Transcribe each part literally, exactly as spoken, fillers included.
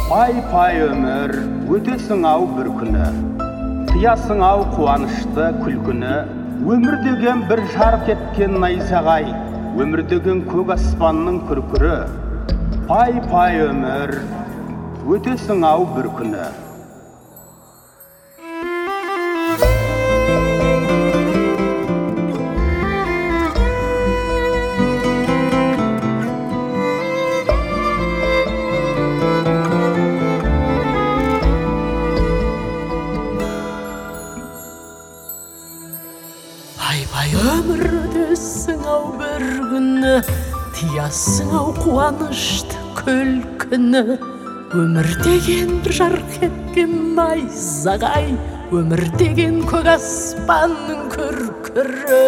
Пай-пай өмір өтесің ау бір күні, тыясың ау қуанышты күлкіні. Өмір деген бір жарқ еткен найзағай, өмір деген көк аспанның күркірі. Пай-пай өмір өтесің ау бір күні. Пай-пай өмір өтесің ау бір күні, тыясың ау қуанышты күлкіні. Өмір деген бір жарқ еткен найзағай, өмір деген көк аспанның күркірі.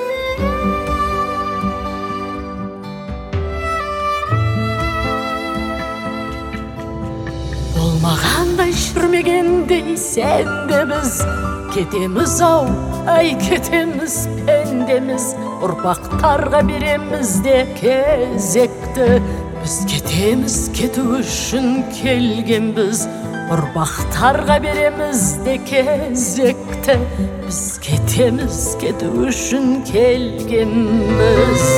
Болмағандай жүрмегендей сен де біз кетеміз ау, ай кетеміз пендеміз, ұрпақтарға береміз де кезекті. Біз кетеміз, кету үшін келгенбіз, ұрпақтарға береміз де кезекті. Біз кетеміз, кету үшін келгенбіз.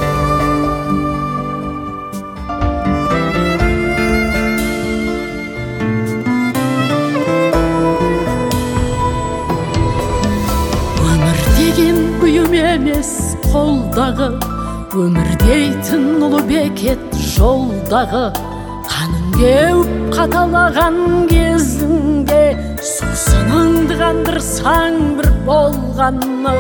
Бұйым емес қолдағы, өмір дейтін ұлы бекет жолдағы. Қаның кеуіп қаталаған кезіңде, сусыныңды қандырсаң бір болғаны.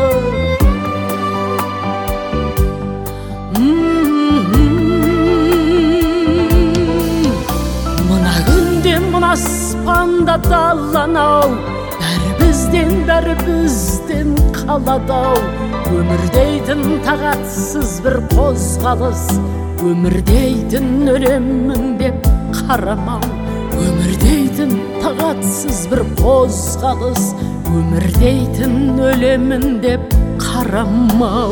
Мына күнде мына аспанда даланау, бәрі бізден, бәрі бізден қалады-ау. Өмір дейтін тағатсыз бір қозғалыс, өмір дейтін өлемін деп қарамау. Өмір дейтін тағатсыз бір қозғалыс, өмір дейтін өлемін деп қарамау.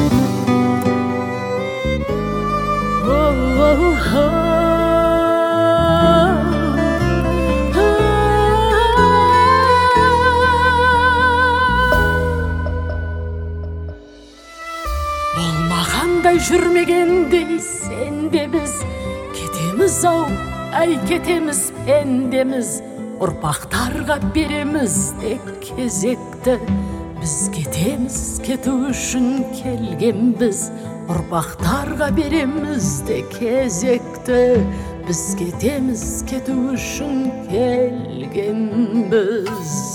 Болмағандай жүрмегендей сен де біз кетеміз ау, ай кетеміз пендеміз, ұрпақтарға береміз де кезекті. Біз кетеміз, кету үшін келгенбіз, ұрпақтарға береміз де кезекті. Біз кетеміз, кету үшін келгенбіз.